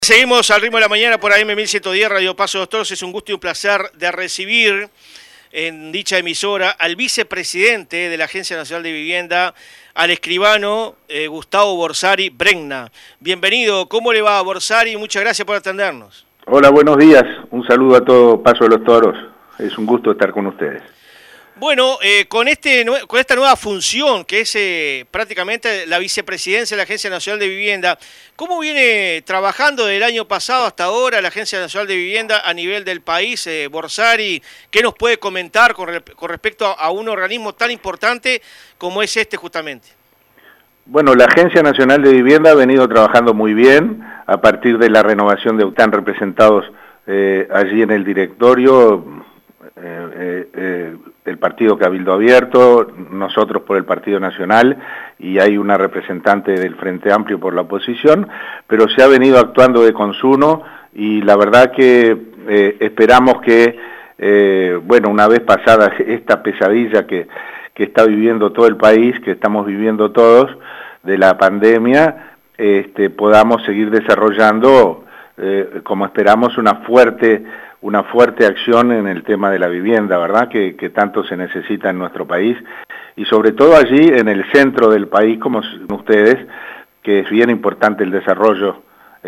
Seguimos al ritmo de la mañana por AM 1110 Radio Paso de los Toros. Es un gusto y un placer de recibir en dicha emisora al vicepresidente de la Agencia Nacional de Vivienda, al escribano Gustavo Borsari Bregna. Bienvenido, ¿cómo le va, Borsari? Muchas gracias por atendernos. Hola, buenos días. Un saludo a todo Paso de los Toros. Es un gusto estar con ustedes. Bueno, con esta nueva función que es prácticamente la vicepresidencia de la Agencia Nacional de Vivienda, ¿cómo viene trabajando desde el año pasado hasta ahora la Agencia Nacional de Vivienda a nivel del país? Borsari, ¿qué nos puede comentar con respecto a un organismo tan importante como es este justamente? Bueno, la Agencia Nacional de Vivienda ha venido trabajando muy bien a partir de la renovación de están representados allí en el directorio. El partido Cabildo Abierto, nosotros por el Partido Nacional y hay una representante del Frente Amplio por la oposición, pero se ha venido actuando de consuno y la verdad que esperamos que, bueno, una vez pasada esta pesadilla que está viviendo todo el país, que estamos viviendo todos, de la pandemia, podamos seguir desarrollando, como esperamos, una fuerte acción en el tema de la vivienda, ¿verdad? Que tanto se necesita en nuestro país, y sobre todo allí en el centro del país, como ustedes, que es bien importante el desarrollo.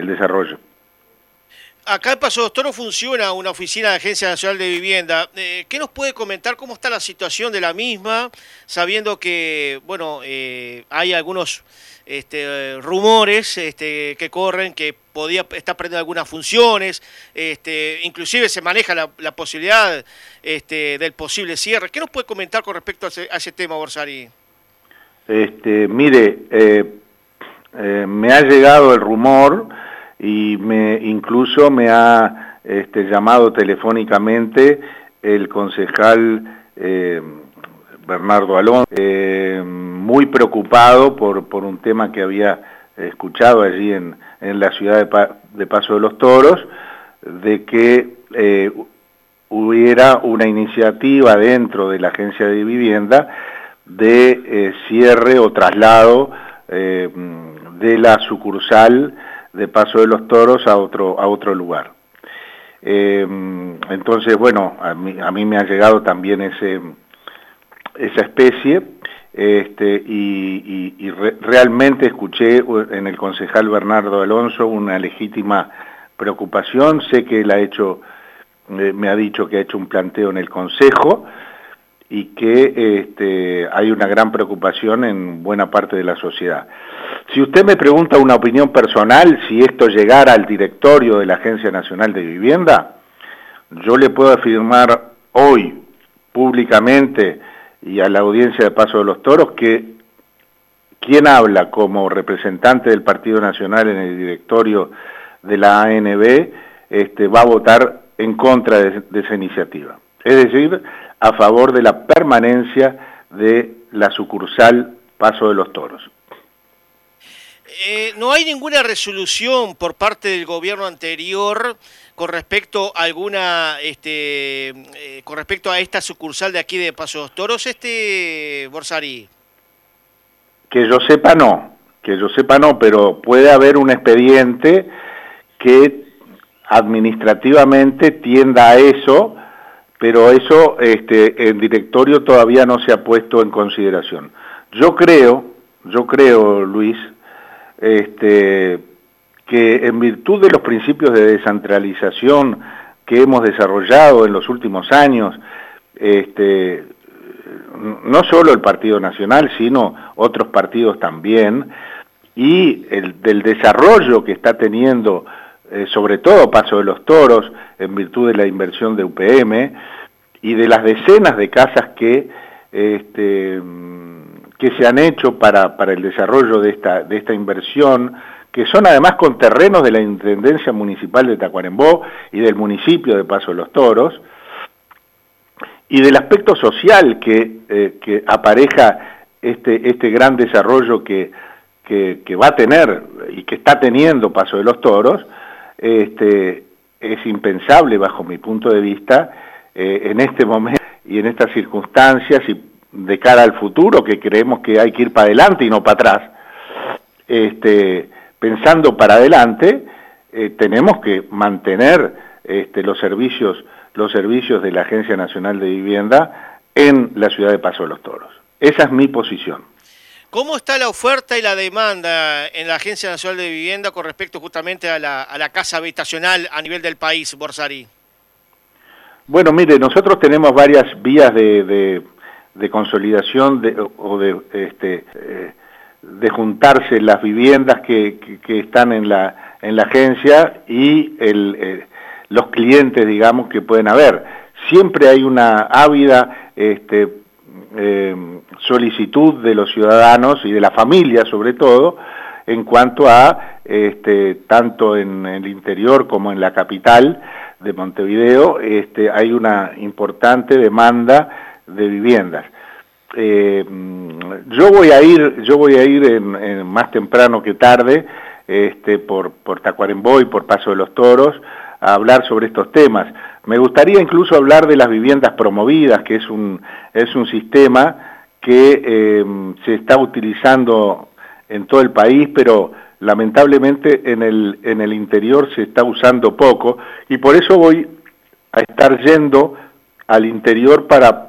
Acá en Paso de los Toros funciona una oficina de Agencia Nacional de Vivienda. ¿Qué nos puede comentar cómo está la situación de la misma, sabiendo que, bueno, hay algunos rumores que corren que podía estar perdiendo algunas funciones, inclusive se maneja la posibilidad del posible cierre? ¿Qué nos puede comentar con respecto a ese tema, Borsari? Mire, me ha llegado el rumor y incluso me ha llamado telefónicamente el concejal Bernardo Alonso, muy preocupado por un tema que había escuchado allí en la ciudad de Paso de los Toros, de que hubiera una iniciativa dentro de la Agencia de Vivienda de cierre o traslado de la sucursal de Paso de los Toros a otro lugar. Entonces, bueno, a mí me ha llegado también esa especie, y realmente escuché en el concejal Bernardo Alonso una legítima preocupación. Sé que él me ha dicho que ha hecho un planteo en el Consejo y que hay una gran preocupación en buena parte de la sociedad. Si usted me pregunta una opinión personal, si esto llegara al directorio de la Agencia Nacional de Vivienda, yo le puedo afirmar hoy, públicamente, y a la audiencia de Paso de los Toros, que quien habla como representante del Partido Nacional en el directorio de la ANB va a votar en contra de esa iniciativa. Es decir, a favor de la permanencia de la sucursal Paso de los Toros. ¿No hay ninguna resolución por parte del gobierno anterior con respecto a con respecto a esta sucursal de aquí de Paso de los Toros, Borsari? Que yo sepa no, pero puede haber un expediente que administrativamente tienda a eso, pero eso el directorio todavía no se ha puesto en consideración. Yo creo, Luis, que en virtud de los principios de descentralización que hemos desarrollado en los últimos años, no solo el Partido Nacional, sino otros partidos también, y del desarrollo que está teniendo, sobre todo Paso de los Toros, en virtud de la inversión de UPM, y de las decenas de casas que se han hecho para el desarrollo de esta inversión, que son además con terrenos de la Intendencia Municipal de Tacuarembó y del municipio de Paso de los Toros, y del aspecto social que apareja este gran desarrollo que va a tener y que está teniendo Paso de los Toros, es impensable bajo mi punto de vista en este momento y en estas circunstancias y de cara al futuro, que creemos que hay que ir para adelante y no para atrás, pensando para adelante, tenemos que mantener los servicios de la Agencia Nacional de Vivienda en la ciudad de Paso de los Toros. Esa es mi posición. ¿Cómo está la oferta y la demanda en la Agencia Nacional de Vivienda con respecto justamente a la casa habitacional a nivel del país, Borsari? Bueno, mire, nosotros tenemos varias vías de consolidación de juntarse las viviendas que están en la agencia y los clientes, digamos, que pueden haber. Siempre hay una ávida solicitud de los ciudadanos y de la familia, sobre todo, en cuanto a, tanto en el interior como en la capital de Montevideo, hay una importante demanda de viviendas. Yo voy a ir más temprano que tarde, por Tacuarembó y por Paso de los Toros, a hablar sobre estos temas. Me gustaría incluso hablar de las viviendas promovidas, que es un sistema que se está utilizando en todo el país, pero lamentablemente en el interior se está usando poco, y por eso voy a estar yendo al interior para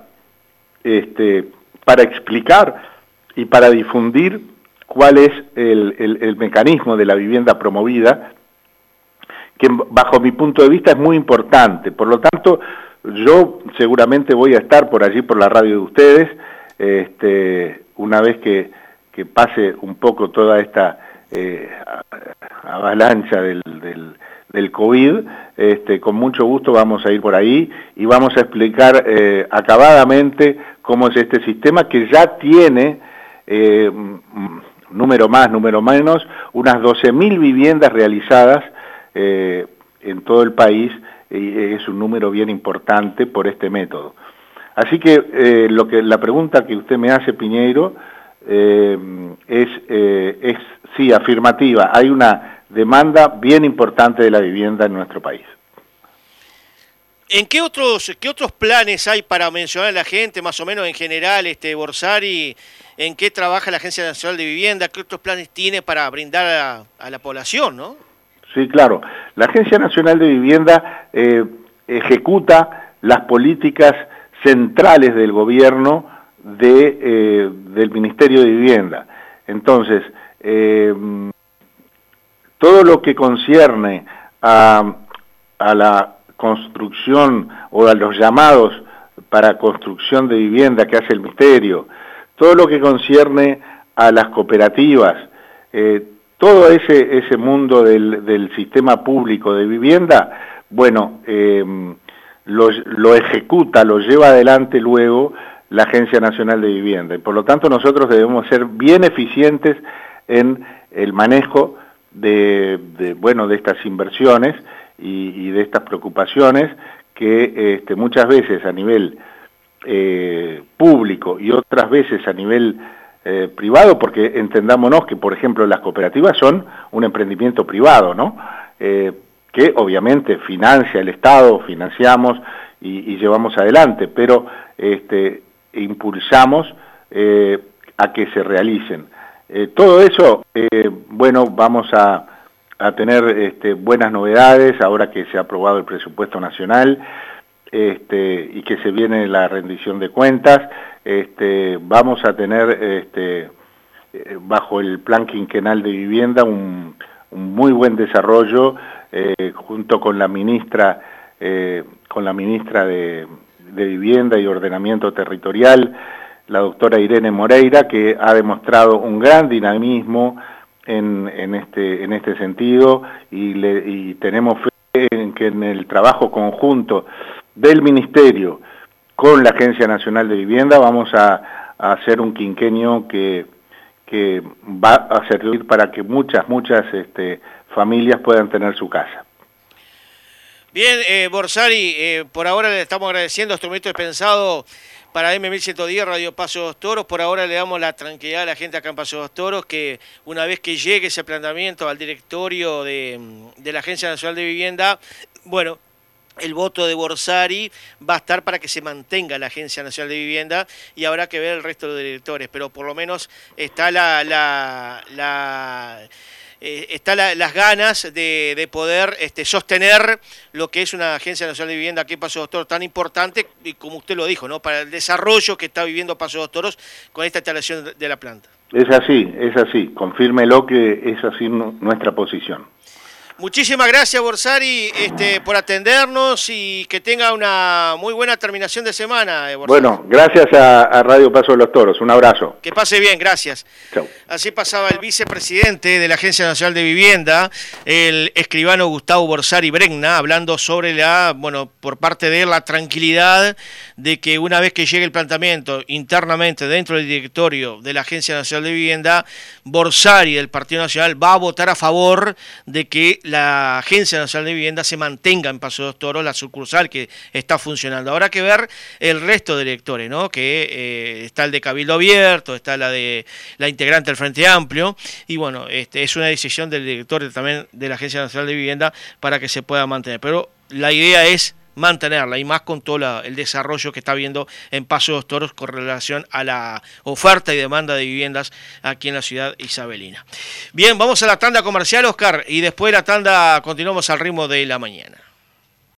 explicar y para difundir cuál es el mecanismo de la vivienda promovida, que bajo mi punto de vista es muy importante. Por lo tanto, yo seguramente voy a estar por allí, por la radio de ustedes, una vez que pase un poco toda esta avalancha del COVID, con mucho gusto vamos a ir por ahí y vamos a explicar acabadamente cómo es este sistema que ya tiene, número más, número menos, unas 12.000 viviendas realizadas en todo el país, y es un número bien importante por este método. Así que la pregunta que usted me hace, Piñeiro, es sí, afirmativa. Hay una demanda bien importante de la vivienda en nuestro país. ¿En qué otros planes hay para mencionar a la gente, más o menos en general, Borsari? ¿En qué trabaja la Agencia Nacional de Vivienda? ¿Qué otros planes tiene para brindar a la población, no? Sí, claro. La Agencia Nacional de Vivienda ejecuta las políticas centrales del gobierno del Ministerio de Vivienda. Entonces, todo lo que concierne a la construcción o a los llamados para construcción de vivienda que hace el Ministerio, todo lo que concierne a las cooperativas, todo ese mundo del sistema público de vivienda, bueno, lo ejecuta, lo lleva adelante luego la Agencia Nacional de Vivienda. Y por lo tanto nosotros debemos ser bien eficientes en el manejo de estas inversiones y de estas preocupaciones que muchas veces a nivel público y otras veces a nivel privado, porque entendámonos que, por ejemplo, las cooperativas son un emprendimiento privado, ¿no? Que obviamente financia el Estado, financiamos y llevamos adelante, pero impulsamos a que se realicen. Todo eso, bueno, vamos a tener buenas novedades ahora que se ha aprobado el presupuesto nacional y que se viene la rendición de cuentas. Vamos a tener bajo el plan quinquenal de vivienda un muy buen desarrollo junto con la ministra de Vivienda y Ordenamiento Territorial, la doctora Irene Moreira, que ha demostrado un gran dinamismo en este sentido, y tenemos fe en que en el trabajo conjunto del Ministerio con la Agencia Nacional de Vivienda vamos a hacer un quinquenio que va a servir para que muchas familias puedan tener su casa. Bien, Borsari, por ahora le estamos agradeciendo este momento pensado para M1110 Radio Paso de los Toros. Por ahora le damos la tranquilidad a la gente acá en Paso de los Toros, que una vez que llegue ese planteamiento al directorio de la Agencia Nacional de Vivienda, bueno, el voto de Borsari va a estar para que se mantenga la Agencia Nacional de Vivienda, y habrá que ver el resto de los directores, pero por lo menos está están las ganas de poder sostener lo que es una Agencia Nacional de Vivienda aquí en Paso de los Toros tan importante, y como usted lo dijo, ¿no? Para el desarrollo que está viviendo Paso de los Toros con esta instalación de la planta. Es así, confírmelo que es así nuestra posición. Muchísimas gracias, Borsari, por atendernos y que tenga una muy buena terminación de semana, Borsari. Bueno, gracias a Radio Paso de los Toros. Un abrazo. Que pase bien, gracias. Chau. Así pasaba el vicepresidente de la Agencia Nacional de Vivienda, el escribano Gustavo Borsari Bregna, hablando sobre por parte de él, la tranquilidad de que una vez que llegue el planteamiento internamente dentro del directorio de la Agencia Nacional de Vivienda, Borsari del Partido Nacional va a votar a favor de que la Agencia Nacional de Vivienda se mantenga en Paso de los Toros, la sucursal que está funcionando. Habrá que ver el resto de directores, ¿no? Que está el de Cabildo Abierto, está la integrante del Frente Amplio, y bueno, es una decisión del director también de la Agencia Nacional de Vivienda para que se pueda mantener. Pero la idea es mantenerla, y más con todo el desarrollo que está habiendo en Paso de los Toros con relación a la oferta y demanda de viviendas aquí en la ciudad isabelina. Bien, vamos a la tanda comercial, Oscar, y después de la tanda continuamos al ritmo de la mañana.